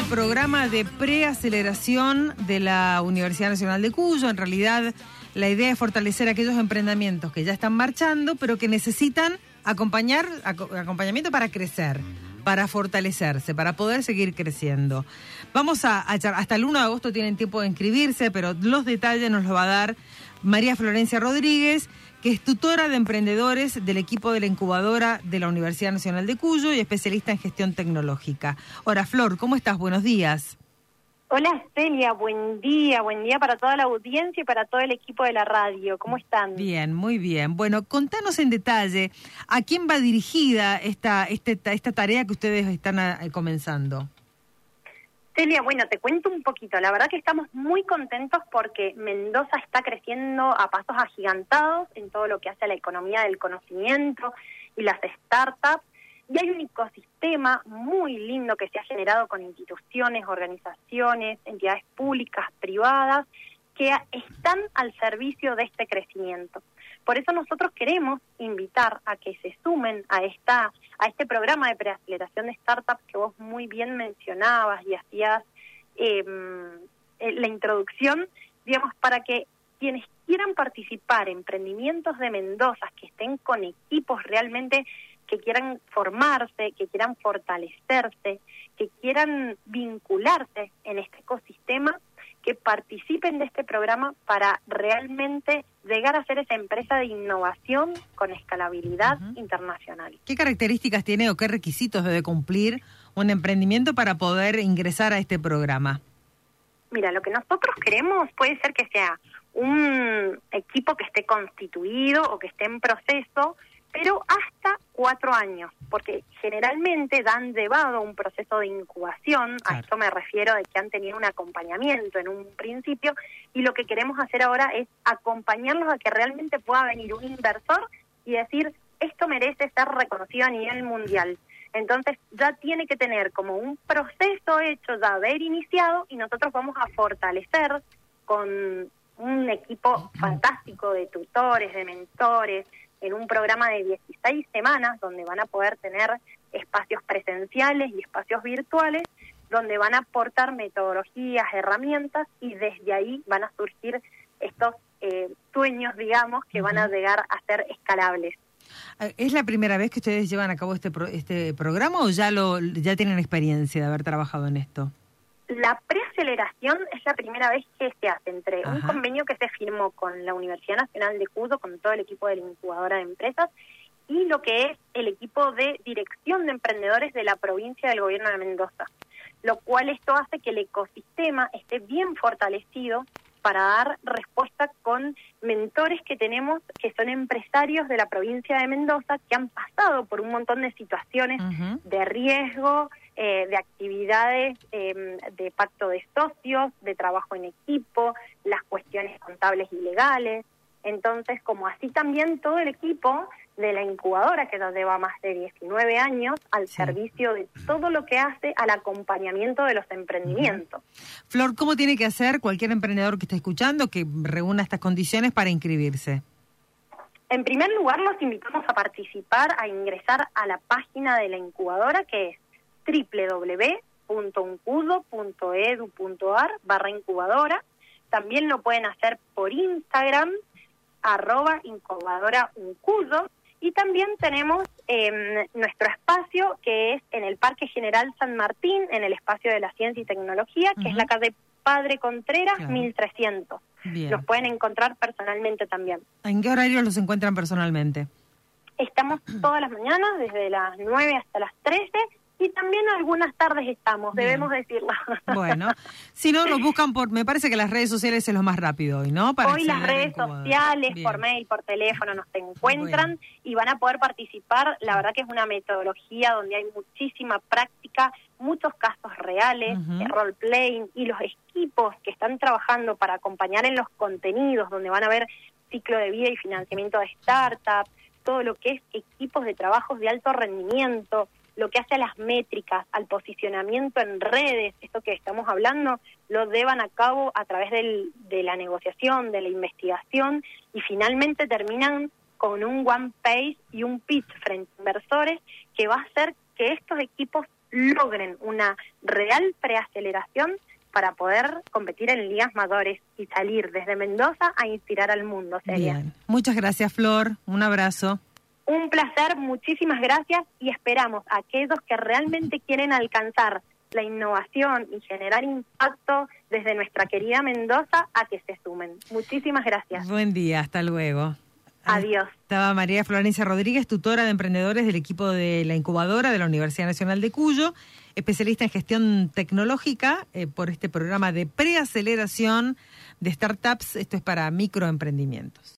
programa de preaceleración de la Universidad Nacional de Cuyo. En realidad, la idea es fortalecer aquellos emprendimientos que ya están marchando, pero que necesitan acompañamiento para crecer, para fortalecerse, para poder seguir creciendo. Vamos hasta el 1 de agosto tienen tiempo de inscribirse, pero los detalles nos los va a dar María Florencia Rodríguez, que es tutora de emprendedores del equipo de la incubadora de la Universidad Nacional de Cuyo y especialista en gestión tecnológica. Hola, Flor, ¿cómo estás? Buenos días. Hola, Celia, buen día para toda la audiencia y para todo el equipo de la radio. ¿Cómo están? Bien, muy bien. Bueno, contanos en detalle a quién va dirigida esta tarea que ustedes están comenzando. Celia, bueno, te cuento un poquito. La verdad que estamos muy contentos porque Mendoza está creciendo a pasos agigantados en todo lo que hace a la economía del conocimiento y las startups. Y hay un ecosistema muy lindo que se ha generado con instituciones, organizaciones, entidades públicas, privadas, que están al servicio de este crecimiento. Por eso nosotros queremos invitar a que se sumen a este programa de preaceleración de startups que vos muy bien mencionabas y hacías la introducción, digamos, para que quienes quieran participar, emprendimientos de Mendoza, que estén con equipos realmente que quieran formarse, que quieran fortalecerse, que quieran vincularse en este ecosistema, que participen de este programa para realmente llegar a ser esa empresa de innovación con escalabilidad internacional. ¿Qué características tiene o qué requisitos debe cumplir un emprendimiento para poder ingresar a este programa? Mira, lo que nosotros queremos puede ser que sea un equipo que esté constituido o que esté en proceso, pero hasta 4 años, porque generalmente han llevado un proceso de incubación, claro. A esto me refiero de que han tenido un acompañamiento en un principio, y lo que queremos hacer ahora es acompañarlos a que realmente pueda venir un inversor y decir, esto merece ser reconocido a nivel mundial. Entonces ya tiene que tener como un proceso hecho, ya haber iniciado, y nosotros vamos a fortalecer con un equipo fantástico de tutores, de mentores, en un programa de 16 semanas, donde van a poder tener espacios presenciales y espacios virtuales, donde van a aportar metodologías, herramientas, y desde ahí van a surgir estos sueños, digamos, que van a llegar a ser escalables. ¿Es la primera vez que ustedes llevan a cabo este programa o ya tienen experiencia de haber trabajado en esto? La preaceleración es la primera vez que se hace entre un convenio que se firmó con la Universidad Nacional de Cuyo, con todo el equipo de la incubadora de empresas, y lo que es el equipo de dirección de emprendedores de la provincia del gobierno de Mendoza, lo cual esto hace que el ecosistema esté bien fortalecido para dar respuesta con mentores que tenemos, que son empresarios de la provincia de Mendoza, que han pasado por un montón de situaciones de riesgo, de actividades de pacto de socios, de trabajo en equipo, las cuestiones contables y legales. Entonces, como así también todo el equipo de la incubadora, que ya lleva más de 19 años al servicio de todo lo que hace al acompañamiento de los emprendimientos. Flor, ¿cómo tiene que hacer cualquier emprendedor que esté escuchando que reúna estas condiciones para inscribirse? En primer lugar, los invitamos a participar, a ingresar a la página de la incubadora, que es www.uncudo.edu.ar/incubadora. También lo pueden hacer por Instagram, @incubadorauncudo, y también tenemos nuestro espacio, que es en el Parque General San Martín, en el espacio de la ciencia y tecnología, que es la calle Padre Contreras, 1300. Bien. Los pueden encontrar personalmente también. ¿En qué horario los encuentran personalmente? Estamos todas las mañanas, desde las 9 hasta las 13, y también algunas tardes estamos, debemos decirlo. Bueno, si no, los buscan me parece que las redes sociales es lo más rápido hoy, ¿no? Hoy las redes sociales, por mail, por teléfono, nos encuentran y van a poder participar. La verdad que es una metodología donde hay muchísima práctica, muchos casos reales, role-playing, y los equipos que están trabajando para acompañar en los contenidos, donde van a ver ciclo de vida y financiamiento de startups, todo lo que es equipos de trabajos de alto rendimiento, lo que hace a las métricas, al posicionamiento en redes, esto que estamos hablando, lo llevan a cabo a través de la negociación, de la investigación, y finalmente terminan con un one page y un pitch frente a inversores que va a hacer que estos equipos logren una real preaceleración para poder competir en ligas mayores y salir desde Mendoza a inspirar al mundo, Celia. Bien. Muchas gracias, Flor. Un abrazo. Un placer, muchísimas gracias, y esperamos a aquellos que realmente quieren alcanzar la innovación y generar impacto desde nuestra querida Mendoza a que se sumen. Muchísimas gracias. Buen día, hasta luego. Adiós. Estaba María Florencia Rodríguez, tutora de emprendedores del equipo de la incubadora de la Universidad Nacional de Cuyo, especialista en gestión tecnológica por este programa de preaceleración de startups. Esto es para microemprendimientos.